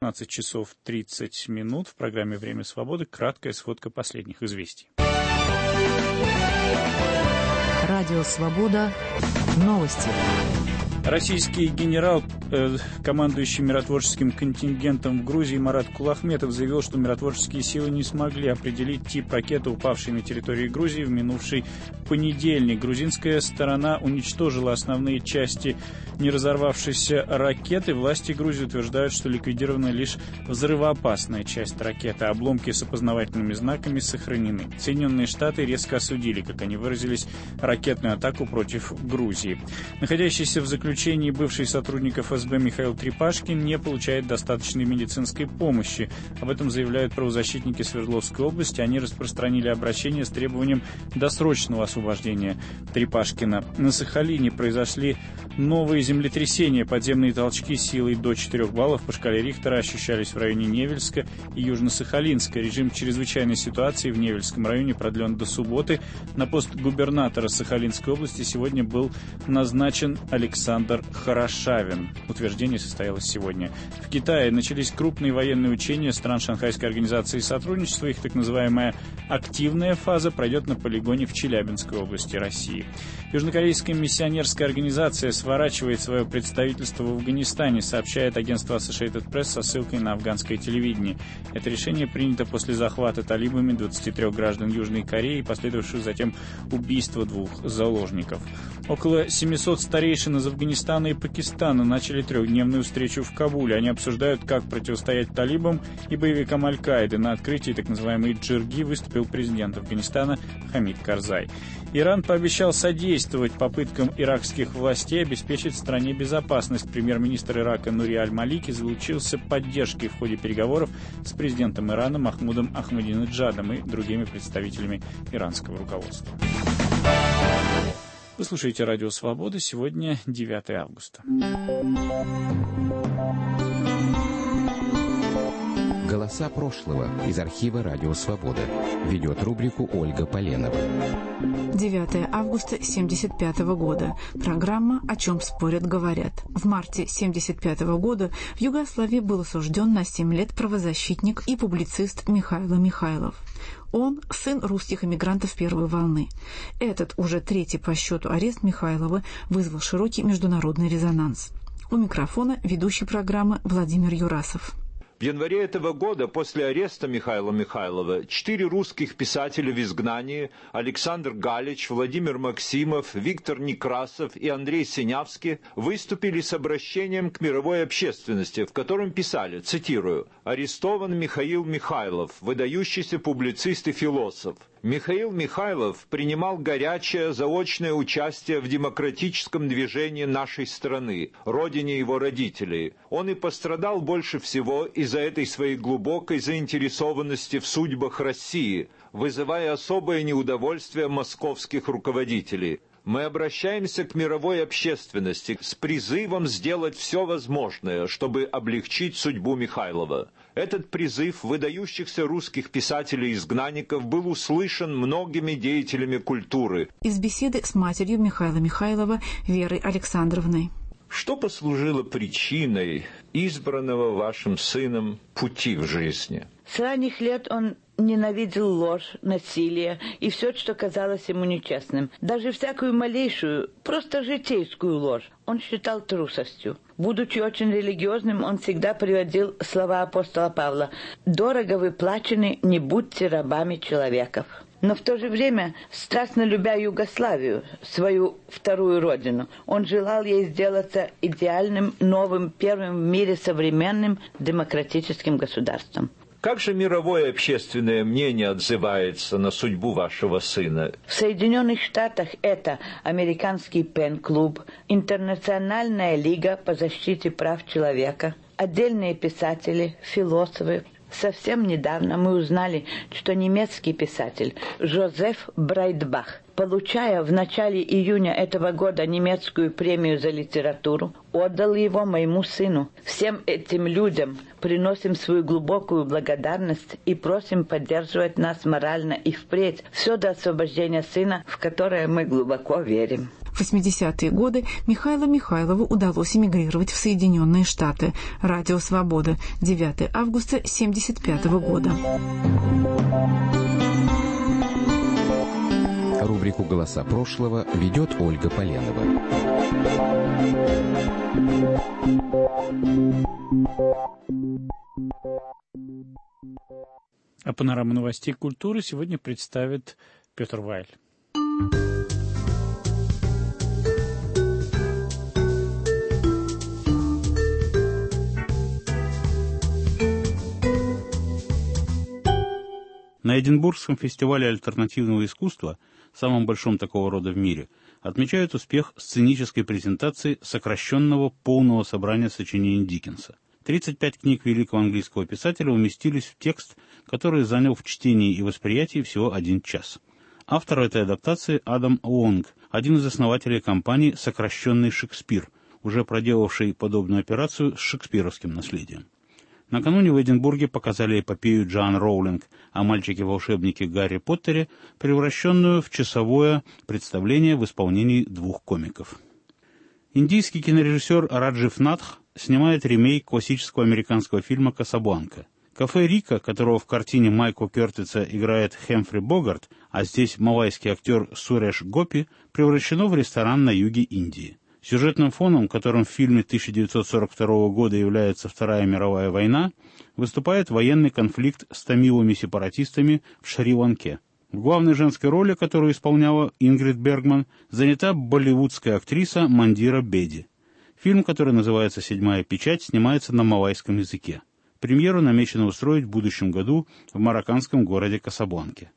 16 часов 30 минут. В программе «Время свободы» краткая сводка последних известий. Радио «Свобода». Новости. Российский генерал, командующий миротворческим контингентом в Грузии Марат Кулахметов заявил, что миротворческие силы не смогли определить тип ракеты, упавшей на территории Грузии в минувший понедельник. Грузинская сторона уничтожила основные части неразорвавшейся ракеты. Власти Грузии утверждают, что ликвидирована лишь взрывоопасная часть ракеты. Обломки с опознавательными знаками сохранены. Соединенные Штаты резко осудили, как они выразились, ракетную атаку против Грузии. Находящийся в заключении бывший сотрудник ФСБ Михаил Трипашкин не получает достаточной медицинской помощи. Об этом заявляют правозащитники Свердловской области. Они распространили обращение с требованием досрочного освобождения Трипашкина. На Сахалине произошли новые землетрясения. Подземные толчки силой до 4 баллов по шкале Рихтера ощущались в районе Невельска и Южно-Сахалинска. Режим чрезвычайной ситуации в Невельском районе продлен до субботы. На пост губернатора Сахалинской области сегодня был назначен Александр Хорошавин. Утверждение состоялось сегодня. В Китае начались крупные военные учения стран Шанхайской организации сотрудничества. Их так называемая активная фаза пройдет на полигоне в Челябинской области России. Южнокорейская миссионерская организация сворачивает свое представительство в Афганистане, сообщает агентство Associated Press со ссылкой на афганское телевидение. Это решение принято после захвата талибами 23 граждан Южной Кореи и последовавшего затем убийства 2 заложников. Около 700 старейшин из Афганистана и Пакистана начали 3-дневную встречу в Кабуле. Они обсуждают, как противостоять талибам и боевикам Аль-Каиды. На открытии так называемой Джирги выступил президент Афганистана Хамид Карзай. Иран пообещал содействовать попыткам иракских властей обеспечить стране безопасность. Премьер-министр Ирака Нури Аль-Малики заручился поддержкой в ходе переговоров с президентом Ирана Махмудом Ахмадинеджадом и другими представителями иранского руководства. Вы слушаете «Радио Свобода». Сегодня 9 августа. Голоса прошлого из архива «Радио Свобода». Ведет рубрику Ольга Поленова. 9 августа 1975 года. Программа «О чем спорят, говорят». В марте 1975 года в Югославии был осужден на 7 лет правозащитник и публицист Михаил Михайлов. Он – сын русских эмигрантов первой волны. Этот уже 3-й по счету арест Михайлова вызвал широкий международный резонанс. У микрофона ведущий программы Владимир Юрасов. В январе этого года, после ареста Михаила Михайлова, 4 русских писателя в изгнании – Александр Галич, Владимир Максимов, Виктор Некрасов и Андрей Синявский – выступили с обращением к мировой общественности, в котором писали, цитирую, «Арестован Михаил Михайлов, выдающийся публицист и философ. Михаил Михайлов принимал горячее заочное участие в демократическом движении нашей страны, родине его родителей. Он и пострадал больше всего из-за этой своей глубокой заинтересованности в судьбах России, вызывая особое неудовольствие московских руководителей. Мы обращаемся к мировой общественности с призывом сделать все возможное, чтобы облегчить судьбу Михайлова. Этот призыв выдающихся русских писателей-изгнанников был услышан многими деятелями культуры. Из беседы с матерью Михаила Михайлова Верой Александровной. Что послужило причиной избранного вашим сыном пути в жизни? С ранних лет он ненавидел ложь, насилие и все, что казалось ему нечестным. Даже всякую малейшую, просто житейскую ложь он считал трусостью. Будучи очень религиозным, он всегда приводил слова апостола Павла: «Дорого вы плачены, не будьте рабами человеков». Но в то же время, страстно любя Югославию, свою вторую родину, он желал ей сделаться идеальным, новым, первым в мире современным демократическим государством. Как же мировое общественное мнение отзывается на судьбу вашего сына? В Соединенных Штатах это Американский Пен-клуб, Интернациональная лига по защите прав человека, отдельные писатели, философы. Совсем недавно мы узнали, что немецкий писатель Жозеф Брайтбах, получая в начале июня этого года немецкую премию за литературу, отдал его моему сыну. Всем этим людям приносим свою глубокую благодарность и просим поддерживать нас морально и впредь, все до освобождения сына, в которое мы глубоко верим. В 80-е годы Михаилу Михайлову удалось эмигрировать в Соединенные Штаты. Радио «Свобода», 9 августа 1975 года. Рубрику «Голоса прошлого» ведет Ольга Поленова. А панораму новостей культуры сегодня представит Петр Вайль. На Эдинбургском фестивале альтернативного искусства, самом большом такого рода в мире, отмечают успех сценической презентации сокращенного полного собрания сочинений Диккенса. 35 книг великого английского писателя уместились в текст, который занял в чтении и восприятии всего 1 час. Автор этой адаптации Адам Лонг, один из основателей компании «Сокращенный Шекспир», уже проделавший подобную операцию с шекспировским наследием. Накануне в Эдинбурге показали эпопею Джоан Роулинг о мальчике-волшебнике Гарри Поттере, превращенную в часовое представление в исполнении 2 комиков. Индийский кинорежиссер Раджив Надх снимает ремейк классического американского фильма «Касабланка». Кафе Рика, которого в картине Майкла Кертиса играет Хэмфри Богарт, а здесь малайский актер Суреш Гопи, превращено в ресторан на юге Индии. Сюжетным фоном, которым в фильме 1942 года является Вторая мировая война, выступает военный конфликт с тамилами-сепаратистами в Шри-Ланке. В главной женской роли, которую исполняла Ингрид Бергман, занята болливудская актриса Мандира Беди. Фильм, который называется «Седьмая печать», снимается на малайском языке. Премьеру намечено устроить в будущем году в марокканском городе Касабланке.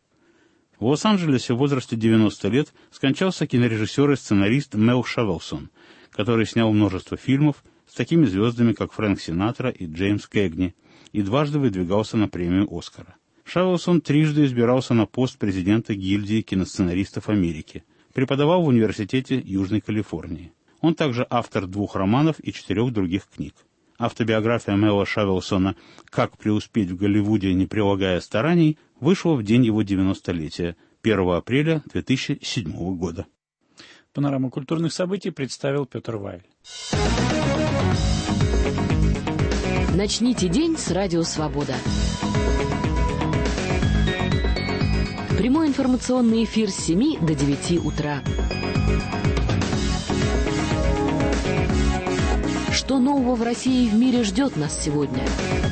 В Лос-Анджелесе в возрасте 90 лет скончался кинорежиссер и сценарист Мел Шавелсон, который снял множество фильмов с такими звездами, как Фрэнк Синатра и Джеймс Кэгни, и дважды выдвигался на премию «Оскара». Шавелсон трижды избирался на пост президента гильдии киносценаристов Америки, преподавал в Университете Южной Калифорнии. Он также автор 2 романов и 4 других книг. Автобиография Мела Шавелсона «Как преуспеть в Голливуде, не прилагая стараний» вышла в день его 90-летия, 1 апреля 2007 года. Панораму культурных событий представил Петр Вайль. Начните день с Радио Свобода. Прямой информационный эфир с 7 до 9 утра. Что нового в России и в мире ждет нас сегодня?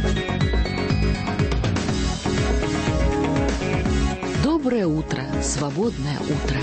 Доброе утро, свободное утро.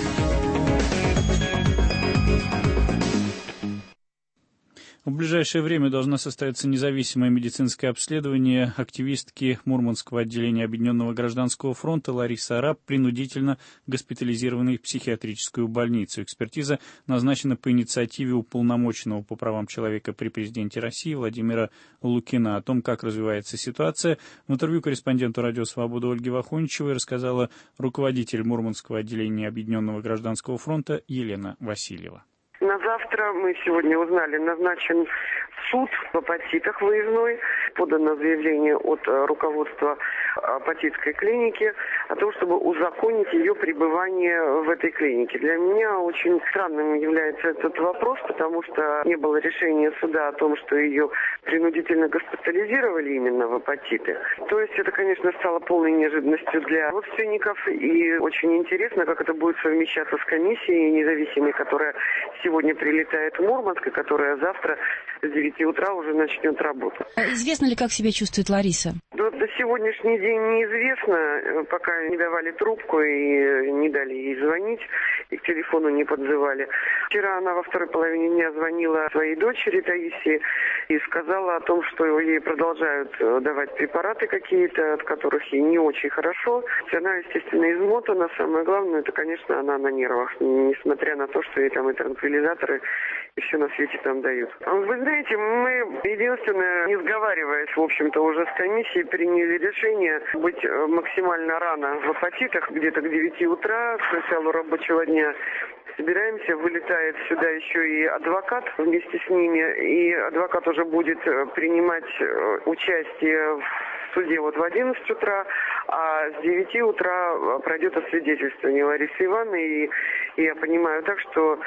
В ближайшее время должна состояться независимое медицинское обследование активистки Мурманского отделения Объединенного гражданского фронта Ларисы Араб, принудительно госпитализированной в психиатрическую больницу. Экспертиза назначена по инициативе уполномоченного по правам человека при президенте России Владимира Лукина. О том, как развивается ситуация, в интервью корреспонденту «Радио Свобода» Ольге Вахоничевой рассказала руководитель Мурманского отделения Объединенного гражданского фронта Елена Васильева. На завтра, мы сегодня узнали, назначен суд в апатитах выездной. Подано заявление от руководства апатитской клиники о том, чтобы узаконить ее пребывание в этой клинике. Для меня очень странным является этот вопрос, потому что не было решения суда о том, что ее принудительно госпитализировали именно в апатиты. То есть это, конечно, стало полной неожиданностью для родственников. И очень интересно, как это будет совмещаться с комиссией независимой, которая сегодня прилетает в Мурманск, и которая завтра с 9 утра уже начнет работу. Известно ли, как себя чувствует Лариса? До сегодняшний день неизвестно, пока не давали трубку и не дали ей звонить, и к телефону не подзывали. Вчера она во второй половине дня звонила своей дочери Таисии и сказала о том, что ей продолжают давать препараты какие-то, от которых ей не очень хорошо. Она, естественно, измотана. Самое главное, это, конечно, она на нервах, несмотря на то, что ей там и транквилизаторы, и все на свете там дают. Вы знаете, мы, единственное, не сговариваясь, в общем-то, уже с комиссией, приняли решение быть максимально рано в апатитах, где-то к 9 утра, к началу рабочего дня. Собираемся, вылетает сюда еще и адвокат вместе с ними, и адвокат уже будет принимать участие в суде вот в 11 утра, а с 9 утра пройдет освидетельствование Ларисы Ивановны, и я понимаю так, что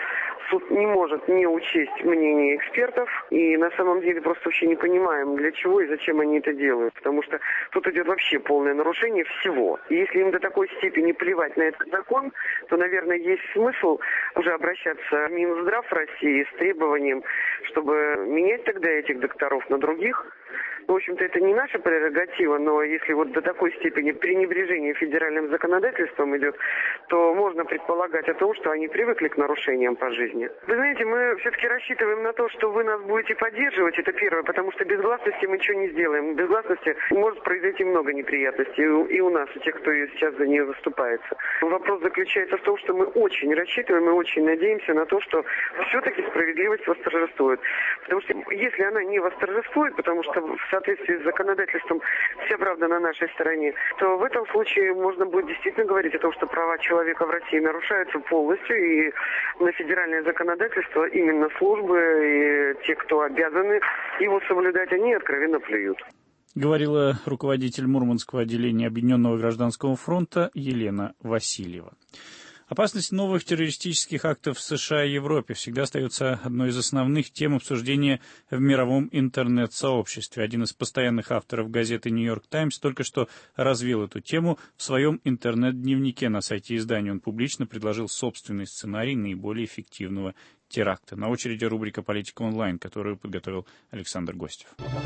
суд не может не учесть мнение экспертов, и на самом деле просто вообще не понимаем, для чего и зачем они это делают, потому что тут идет вообще полное нарушение всего. И если им до такой степени плевать на этот закон, то, наверное, есть смысл уже обращаться в Минздрав России с требованием, чтобы менять тогда этих докторов на других. В общем-то, это не наша прерогатива, но если вот до такой степени пренебрежение федеральным законодательством идет, то можно предполагать о том, что они привыкли к нарушениям по жизни. Вы знаете, мы все-таки рассчитываем на то, что вы нас будете поддерживать, это первое, потому что без гласности мы ничего не сделаем. Без гласности может произойти много неприятностей и у нас, у тех, кто сейчас за нее заступается. Вопрос заключается в том, что мы очень рассчитываем и очень надеемся на то, что все-таки справедливость восторжествует. Потому что если она не восторжествует, потому что в соответствии с законодательством вся правда на нашей стороне, то в этом случае можно будет действительно говорить о том, что права человека в России нарушаются полностью, и на федеральное законодательство именно службы и те, кто обязаны его соблюдать, они откровенно плюют. Говорила руководитель Мурманского отделения Объединенного гражданского фронта Елена Васильева. Опасность новых террористических актов в США и Европе всегда остается одной из основных тем обсуждения в мировом интернет-сообществе. Один из постоянных авторов газеты «Нью-Йорк Таймс» только что развил эту тему в своем интернет-дневнике на сайте издания. Он публично предложил собственный сценарий наиболее эффективного теракта. На очереди рубрика «Политика онлайн», которую подготовил Александр Гостев.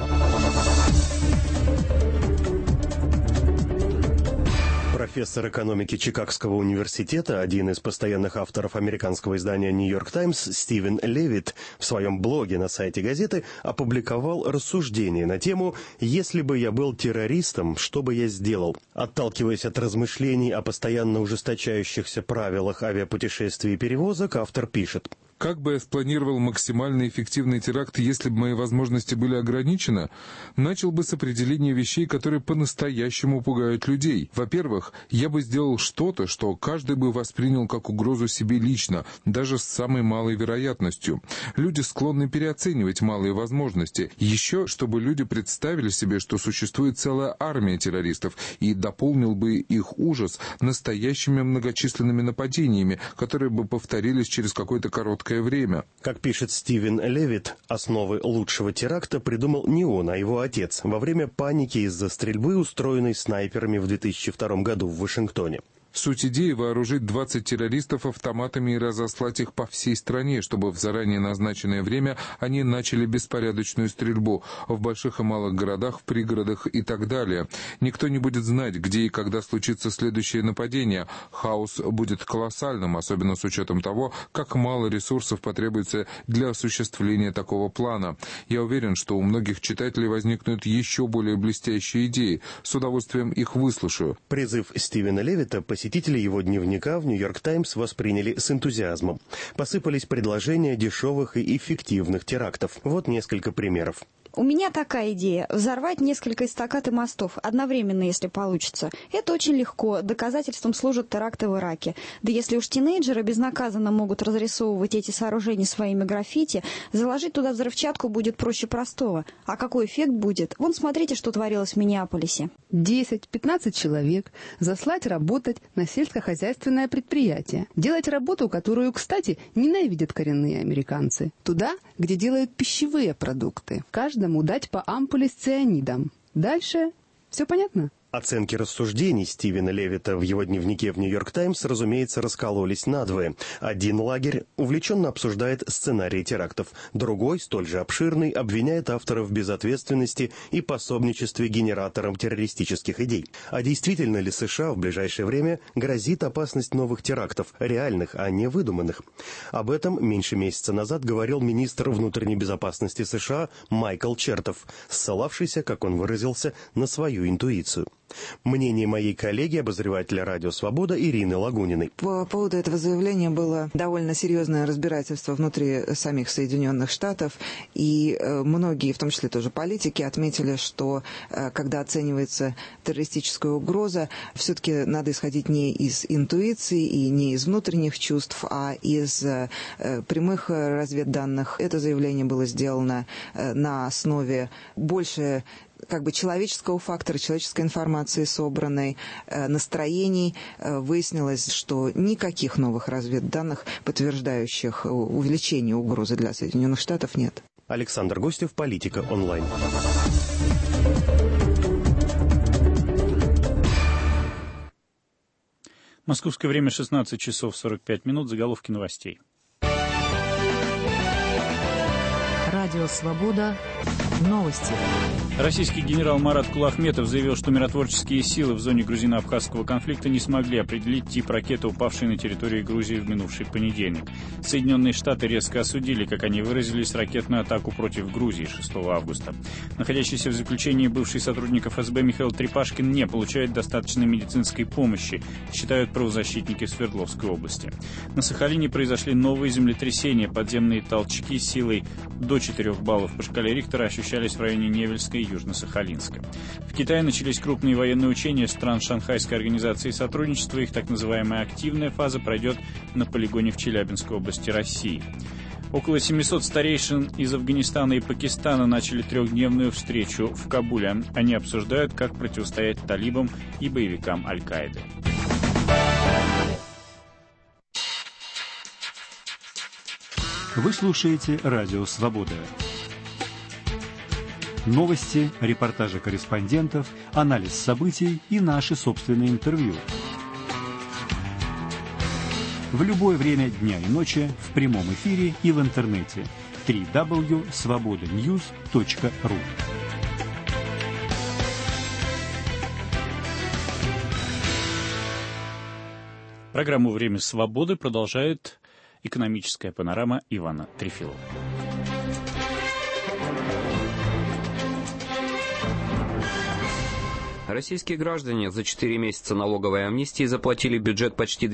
Профессор экономики Чикагского университета, один из постоянных авторов американского издания «Нью-Йорк Таймс» Стивен Левит в своем блоге на сайте газеты опубликовал рассуждение на тему «Если бы я был террористом, что бы я сделал?». Отталкиваясь от размышлений о постоянно ужесточающихся правилах авиапутешествий и перевозок, автор пишет: «Как бы я спланировал максимально эффективный теракт, если бы мои возможности были ограничены? Начал бы с определения вещей, которые по-настоящему пугают людей. Во-первых, я бы сделал что-то, что каждый бы воспринял как угрозу себе лично, даже с самой малой вероятностью. Люди склонны переоценивать малые возможности. Еще, чтобы люди представили себе, что существует целая армия террористов, и дополнил бы их ужас настоящими многочисленными нападениями, которые бы повторились через какое-то короткое время». Как пишет Стивен Левит, основы лучшего теракта придумал не он, а его отец во время паники из-за стрельбы, устроенной снайперами в 2002 году в Вашингтоне. Суть идеи — вооружить 20 террористов автоматами и разослать их по всей стране, чтобы в заранее назначенное время они начали беспорядочную стрельбу в больших и малых городах, в пригородах и так далее. Никто не будет знать, где и когда случится следующее нападение. Хаос будет колоссальным, особенно с учетом того, как мало ресурсов потребуется для осуществления такого плана. Я уверен, что у многих читателей возникнут еще более блестящие идеи. С удовольствием их выслушаю. Призыв Стивена Левита посетители его дневника в «Нью-Йорк Таймс» восприняли с энтузиазмом. Посыпались предложения дешевых и эффективных терактов. Вот несколько примеров. У меня такая идея – взорвать несколько эстакад и мостов, одновременно, если получится. Это очень легко, доказательством служат теракты в Ираке. Да если уж тинейджеры безнаказанно могут разрисовывать эти сооружения своими граффити, заложить туда взрывчатку будет проще простого. А какой эффект будет? Вон смотрите, что творилось в Миннеаполисе. 10-15 человек заслать работать на сельскохозяйственное предприятие. Делать работу, которую, кстати, ненавидят коренные американцы. Туда, где делают пищевые продукты. Каждому дать по ампуле с цианидом. Дальше все понятно? Оценки рассуждений Стивена Левита в его дневнике в «Нью-Йорк Таймс», разумеется, раскололись надвое. Один лагерь увлеченно обсуждает сценарии терактов. Другой, столь же обширный, обвиняет авторов в безответственности и пособничестве генераторам террористических идей. А действительно ли США в ближайшее время грозит опасность новых терактов, реальных, а не выдуманных? Об этом меньше месяца назад говорил министр внутренней безопасности США Майкл Чертов, ссылавшийся, как он выразился, на свою интуицию. Мнение моей коллеги, обозревателя «Радио Свобода» Ирины Лагуниной. По поводу этого заявления было довольно серьезное разбирательство внутри самих Соединенных Штатов, и многие, в том числе тоже политики, отметили, что когда оценивается террористическая угроза, все-таки надо исходить не из интуиции и не из внутренних чувств, а из прямых разведданных. Это заявление было сделано на основе больше человеческого фактора, человеческой информации собранной, настроений, выяснилось, что никаких новых разведданных, подтверждающих увеличение угрозы для Соединенных Штатов, нет. Александр Гостев, «Политика онлайн». Московское время 16 часов 45 минут. Заголовки новостей. Радио «Свобода». Новости. Российский генерал Марат Кулахметов заявил, что миротворческие силы в зоне грузино-абхазского конфликта не смогли определить тип ракеты, упавшей на территории Грузии в минувший понедельник. Соединенные Штаты резко осудили, как они выразились, ракетную атаку против Грузии 6 августа. Находящийся в заключении бывший сотрудник ФСБ Михаил Трепашкин не получает достаточной медицинской помощи, считают правозащитники Свердловской области. На Сахалине произошли новые землетрясения. Подземные толчки силой до 4 баллов по шкале Рихтера ощущались в районе Невельска и Южно-Сахалинска. В Китае начались крупные военные учения стран Шанхайской организации сотрудничества. Их так называемая активная фаза пройдет на полигоне в Челябинской области России. Около 700 старейшин из Афганистана и Пакистана начали трехдневную встречу в Кабуле. Они обсуждают, как противостоять талибам и боевикам Аль-Каиды. Вы слушаете «Радио Свобода». Новости, репортажи корреспондентов, анализ событий и наши собственные интервью. В любое время дня и ночи, в прямом эфире и в интернете. www.svobodanews.ru. Программу «Время свободы» продолжает экономическая панорама Ивана Трефилова. Российские граждане за 4 месяца налоговой амнистии заплатили в бюджет почти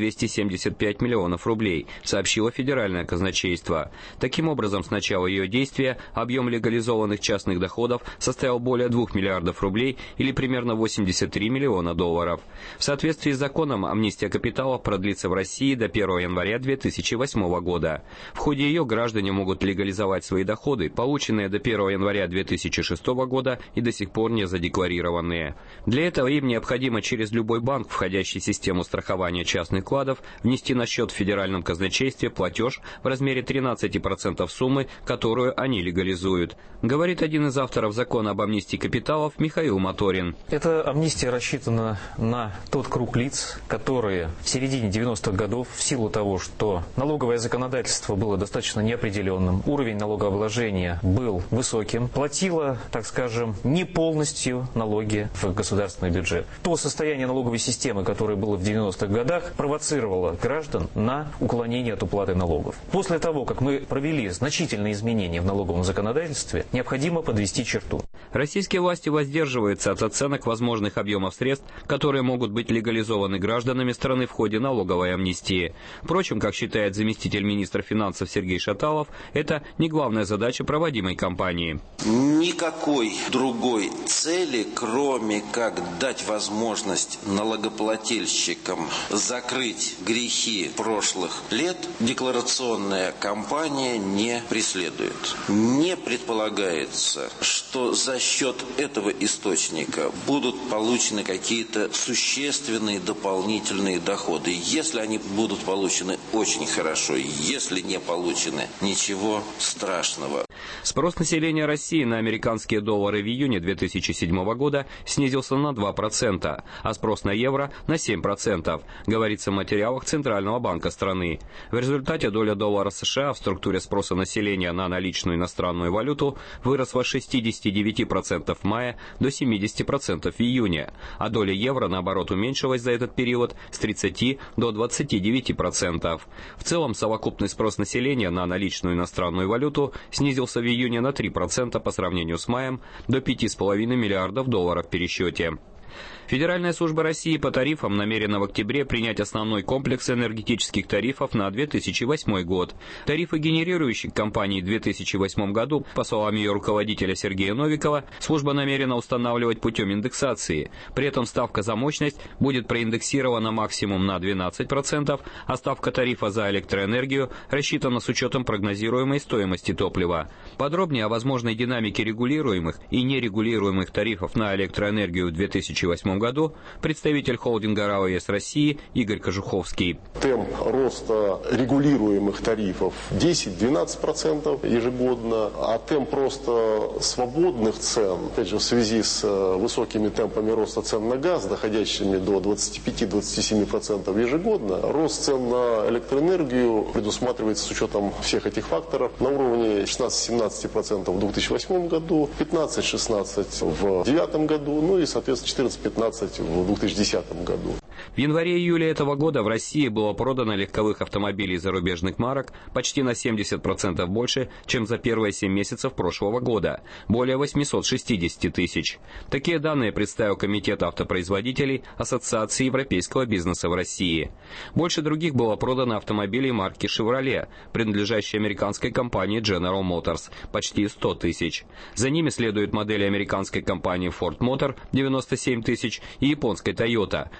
275 миллионов рублей, сообщило Федеральное казначейство. Таким образом, с начала ее действия объем легализованных частных доходов составил более 2 миллиардов рублей или примерно 83 миллиона долларов. В соответствии с законом, амнистия капиталов продлится в России до 1 января 2008 года. В ходе ее граждане могут легализовать свои доходы, полученные до 1 января 2006 года и до сих пор не задекларированные. Для этого им необходимо через любой банк, входящий в систему страхования частных вкладов, внести на счет в Федеральном казначействе платеж в размере 13% суммы, которую они легализуют. Говорит один из авторов закона об амнистии капиталов Михаил Моторин. Эта амнистия рассчитана на тот круг лиц, которые в середине 90-х годов, в силу того, что налоговое законодательство было достаточно неопределенным, уровень налогообложения был высоким, платило, так скажем, не полностью налоги в государственный бюджет. То состояние налоговой системы, которое было в 90-х годах, провоцировало граждан на уклонение от уплаты налогов. После того, как мы провели значительные изменения в налоговом законодательстве, необходимо подвести черту. Российские власти воздерживаются от оценок возможных объемов средств, которые могут быть легализованы гражданами страны в ходе налоговой амнистии. Впрочем, как считает заместитель министра финансов Сергей Шаталов, это не главная задача проводимой кампании. Никакой другой цели, кроме как дать возможность налогоплательщикам закрыть грехи прошлых лет, декларационная кампания не преследует. Не предполагается, что за счет этого источника будут получены какие-то существенные дополнительные доходы. Если они будут получены, очень хорошо. Если не получены, ничего страшного. Спрос населения России на американские доллары в июне 2007 года снизился на 2%, а спрос на евро на 7%, говорится в материалах Центрального банка страны. В результате доля доллара США в структуре спроса населения на наличную иностранную валюту выросла с 69% в мае до 70% в июне, а доля евро, наоборот, уменьшилась за этот период с 30 до 29%. В целом, совокупный спрос населения на наличную иностранную валюту снизился в июне на 3% по сравнению с маем, до 5,5 миллиардов долларов в пересчете. Федеральная служба России по тарифам намерена в октябре принять основной комплекс энергетических тарифов на 2008 год. Тарифы генерирующих компаний в 2008 году, по словам ее руководителя Сергея Новикова, служба намерена устанавливать путем индексации. При этом ставка за мощность будет проиндексирована максимум на 12%, а ставка тарифа за электроэнергию рассчитана с учетом прогнозируемой стоимости топлива. Подробнее о возможной динамике регулируемых и нерегулируемых тарифов на электроэнергию в 2008 году представитель холдинга РАО ЕС России Игорь Кожуховский. Темп роста регулируемых тарифов 10-12% ежегодно, а темп роста свободных цен, опять же в связи с высокими темпами роста цен на газ, доходящими до 25-27% ежегодно, рост цен на электроэнергию предусматривается с учетом всех этих факторов на уровне 16-17% в 2008 году, 15-16% в 2009 году, ну и, соответственно, 14-15% в 2010 году. В январе-июле этого года в России было продано легковых автомобилей зарубежных марок почти на 70% больше, чем за первые 7 месяцев прошлого года, более 860 тысяч. Такие данные представил Комитет автопроизводителей Ассоциации европейского бизнеса в России. Больше других было продано автомобилей марки Chevrolet, принадлежащей американской компании General Motors, почти 100 тысяч. За ними следуют модели американской компании Ford Motor 97 тысяч и японской Toyota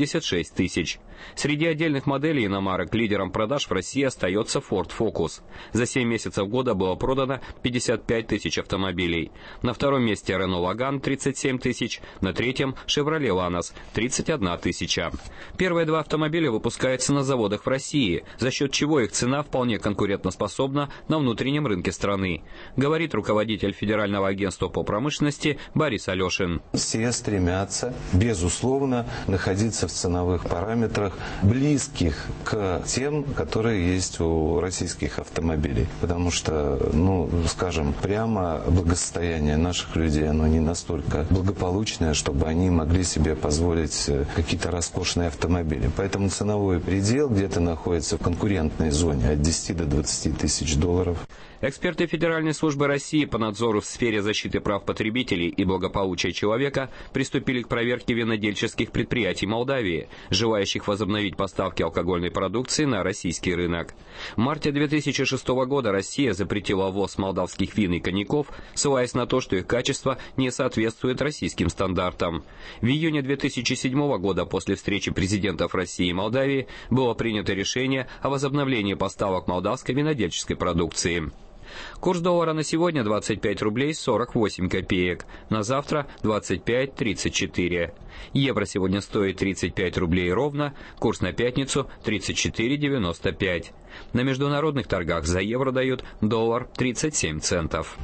86 тысяч. Среди отдельных моделей иномарок лидером продаж в России остается Ford Focus. За 7 месяцев года было продано 55 тысяч автомобилей. На втором месте Renault Logan 37 тысяч, на третьем Chevrolet Lanos 31 тысяча. Первые два автомобиля выпускаются на заводах в России, за счет чего их цена вполне конкурентоспособна на внутреннем рынке страны, говорит руководитель Федерального агентства по промышленности Борис Алешин. Все стремятся, безусловно, находиться в ценовых параметрах, близких к тем, которые есть у российских автомобилей. Потому что, скажем, прямо благосостояние наших людей, оно не настолько благополучное, чтобы они могли себе позволить какие-то роскошные автомобили. Поэтому ценовой предел где-то находится в конкурентной зоне от 10 до 20 тысяч долларов. Эксперты Федеральной службы России по надзору в сфере защиты прав потребителей и благополучия человека приступили к проверке винодельческих предприятий Молдавии, желающих возобновить поставки алкогольной продукции на российский рынок. В марте 2006 года Россия запретила ввоз молдавских вин и коньяков, ссылаясь на то, что их качество не соответствует российским стандартам. В июне 2007 года после встречи президентов России и Молдавии было принято решение о возобновлении поставок молдавской винодельческой продукции. Курс доллара на сегодня 25 рублей 48 копеек, на завтра 25.34. Евро сегодня стоит 35 рублей ровно, курс на пятницу 34.95. На международных торгах за евро дают доллар 37 центов.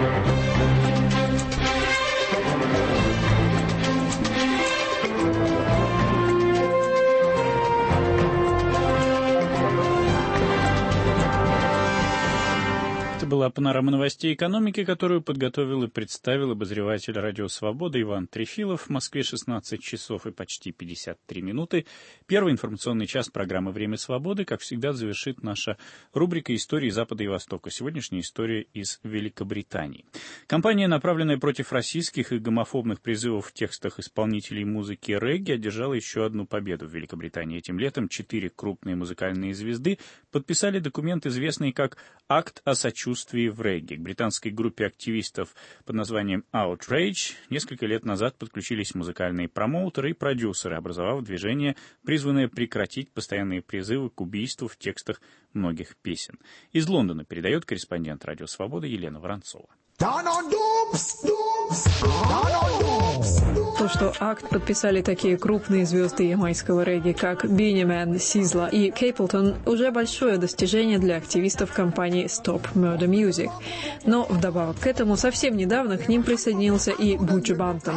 Была панорама новостей экономики, которую подготовил и представил обозреватель «Радио Свобода» Иван Трефилов. В Москве 16 часов и почти 53 минуты. Первый информационный час программы «Время свободы», как всегда, завершит наша рубрика «Истории Запада и Востока». Сегодняшняя история из Великобритании. Кампания, направленная против российских и гомофобных призывов в текстах исполнителей музыки регги, одержала еще одну победу в Великобритании. Этим летом 4 крупные музыкальные звезды подписали документ, известный как «Акт о сочувствии в регги». К британской группе активистов под названием Outrage несколько лет назад подключились музыкальные промоутеры и продюсеры, образовав движение, призванное прекратить постоянные призывы к убийству в текстах многих песен. Из Лондона передает корреспондент «Радио Свобода» Елена Воронцова. То, что акт подписали такие крупные звезды ямайского регги, как Биннимен, Сизла и Кейплтон, уже большое достижение для активистов компании Stop Murder Music. Но вдобавок к этому совсем недавно к ним присоединился и Буджа Бантон.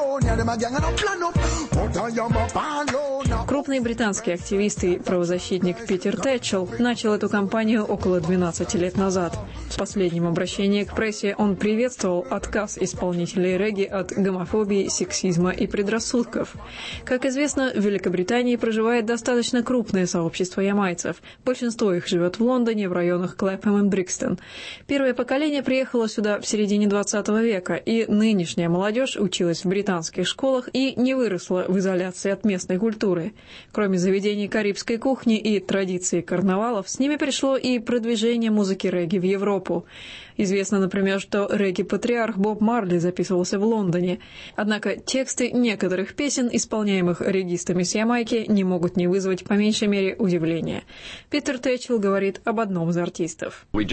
Крупный британский активист и правозащитник Питер Тэтчелл начал эту кампанию около 12 лет назад. В последнем обращении к прессе он приветствовал отказ исполнителей регги от гомофобии, сексизма расизма и предрассудков. Как известно, в Великобритании проживает достаточно крупное сообщество ямайцев. Большинство их живет в Лондоне, в районах Клэпхэм и Брикстон. Первое поколение приехало сюда в середине 20 века, и нынешняя молодежь училась в британских школах и не выросла в изоляции от местной культуры. Кроме заведений карибской кухни и традиций карнавалов, с ними пришло и продвижение музыки регги в Европу. Известно, например, что регги-патриарх Боб Марли записывался в Лондоне. Однако тексты некоторых песен, исполняемых реггистами с Ямайки, не могут не вызвать по меньшей мере удивления. Питер Тэтчелл говорит об одном из артистов. Он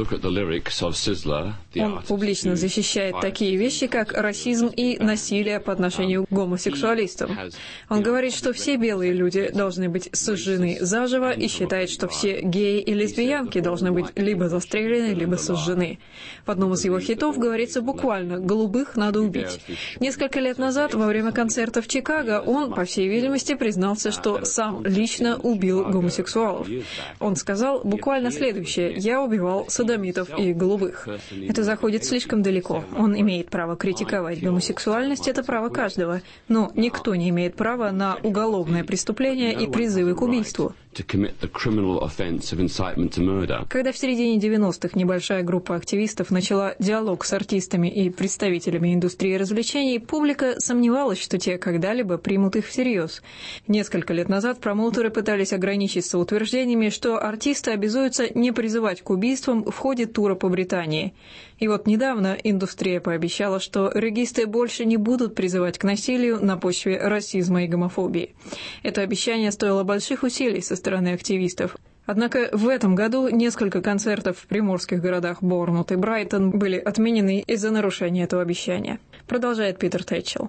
публично защищает такие вещи, как расизм и насилие по отношению к гомосексуалистам. Он говорит, что все белые люди должны быть сожжены заживо и считает, что все геи и лесбиянки должны быть либо застрелены, либо сожжены. В одном из его хитов говорится буквально «голубых надо убить». Несколько лет назад, во время концерта в Чикаго, он, по всей видимости, признался, что сам лично убил гомосексуалов. Он сказал буквально следующее: «Я убивал содомитов и голубых». Это заходит слишком далеко. Он имеет право критиковать гомосексуальность, это право каждого. Но никто не имеет права на уголовное преступление и призывы к убийству. Когда в середине 90-х небольшая группа активистов начала диалог с артистами и представителями индустрии развлечений, публика сомневалась, что те когда-либо примут их всерьез. Несколько лет назад промоутеры пытались ограничиться утверждениями, что артисты обязуются не призывать к убийствам в ходе тура по Британии. И вот недавно индустрия пообещала, что реггисты больше не будут призывать к насилию на почве расизма и гомофобии. Это обещание стоило больших усилий со стороны активистов. Однако в этом году несколько концертов в приморских городах Борнмут и Брайтон были отменены из-за нарушения этого обещания. Продолжает Питер Тэтчелл.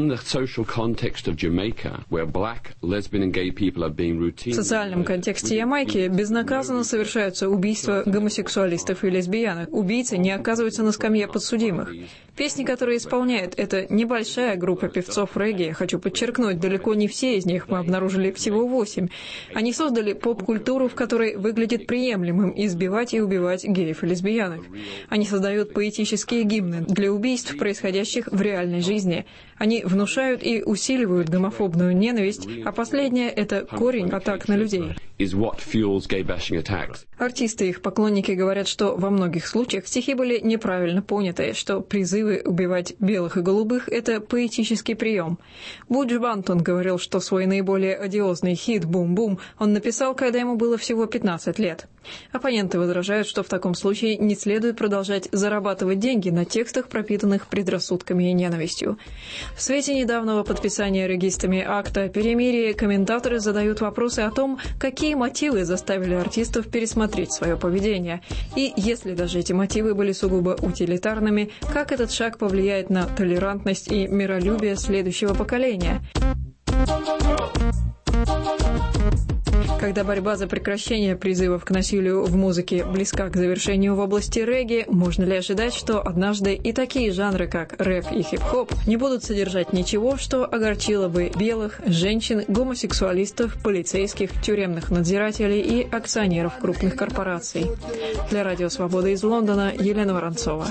В социальном контексте Ямайки безнаказанно совершаются убийства гомосексуалистов и лесбиянок. Убийцы не оказываются на скамье подсудимых. Песни, которые исполняют, это небольшая группа певцов регги. Хочу подчеркнуть, далеко не все из них, мы обнаружили всего 8. Они создали поп-культуру, в которой выглядит приемлемым избивать и убивать геев и лесбиянок. Они создают поэтические гимны для убийств, происходящих в реальной жизни. Они внушают и усиливают гомофобную ненависть, а последнее — это корень атак на людей. Артисты и их поклонники говорят, что во многих случаях стихи были неправильно поняты, что призывы убивать белых и голубых — это поэтический прием. Будж Бантон говорил, что свой наиболее одиозный хит «Бум-бум» он написал, когда ему было всего 15 лет. Оппоненты возражают, что в таком случае не следует продолжать зарабатывать деньги на текстах, пропитанных предрассудками и ненавистью. В свете недавнего подписания реггистами акта о перемирии комментаторы задают вопросы о том, какие мотивы заставили артистов пересмотреть свое поведение. И если даже эти мотивы были сугубо утилитарными, как этот шаг повлияет на толерантность и миролюбие следующего поколения? Когда борьба за прекращение призывов к насилию в музыке близка к завершению в области регги, можно ли ожидать, что однажды и такие жанры, как рэп и хип-хоп, не будут содержать ничего, что огорчило бы белых, женщин, гомосексуалистов, полицейских, тюремных надзирателей и акционеров крупных корпораций? Для Радио Свобода из Лондона Елена Воронцова.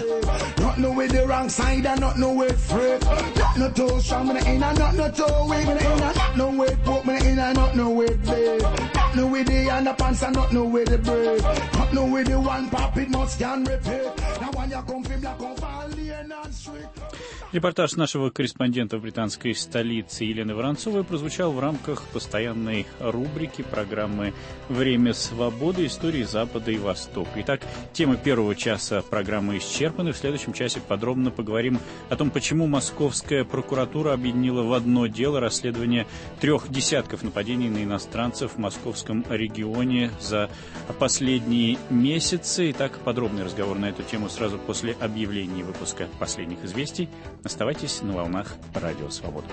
No with the underpants and not no with the bread. Not no with the one pop it must can repeat. Now when you come from black over alien and street. Репортаж нашего корреспондента в британской столице Елены Воронцовой прозвучал в рамках постоянной рубрики программы «Время свободы. Истории Запада и Востока». Итак, темы первого часа программы исчерпаны. В следующем часе подробно поговорим о том, почему московская прокуратура объединила в одно дело расследование 3 десятков нападений на иностранцев в московском регионе за последние месяцы. Итак, подробный разговор на эту тему сразу после объявления выпуска последних известий. Оставайтесь на волнах Радио Свобода.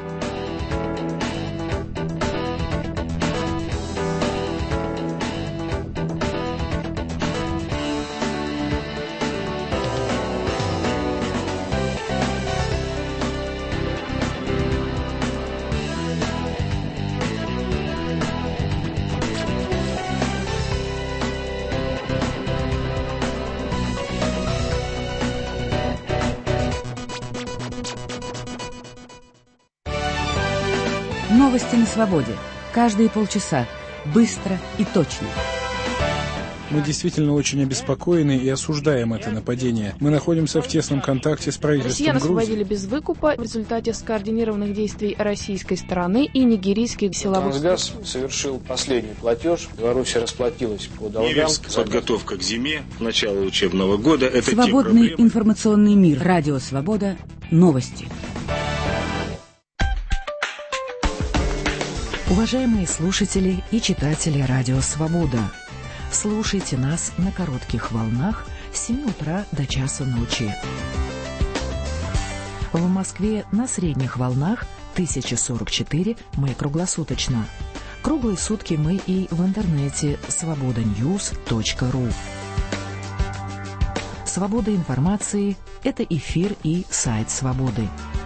Новости на свободе. Каждые полчаса. Быстро и точно. Мы действительно очень обеспокоены и осуждаем это нападение. Мы находимся в тесном контакте с правительством Россиян Грузии. освободили без выкупа в результате скоординированных действий российской стороны и нигерийских силовых структур. «Трансгаз» совершил последний платеж. Беларусь расплатилась по долгам. Невельск. Подготовка к зиме, начало учебного года. Это Свободный информационный мир. Радио «Свобода». Новости. Уважаемые слушатели и читатели Радио «Свобода», слушайте нас на коротких волнах с 7 утра до часу ночи. В Москве на средних волнах 1044 мы круглосуточно. Круглые сутки мы и в интернете svobodanews.ru. Свобода информации – это эфир и сайт «Свободы».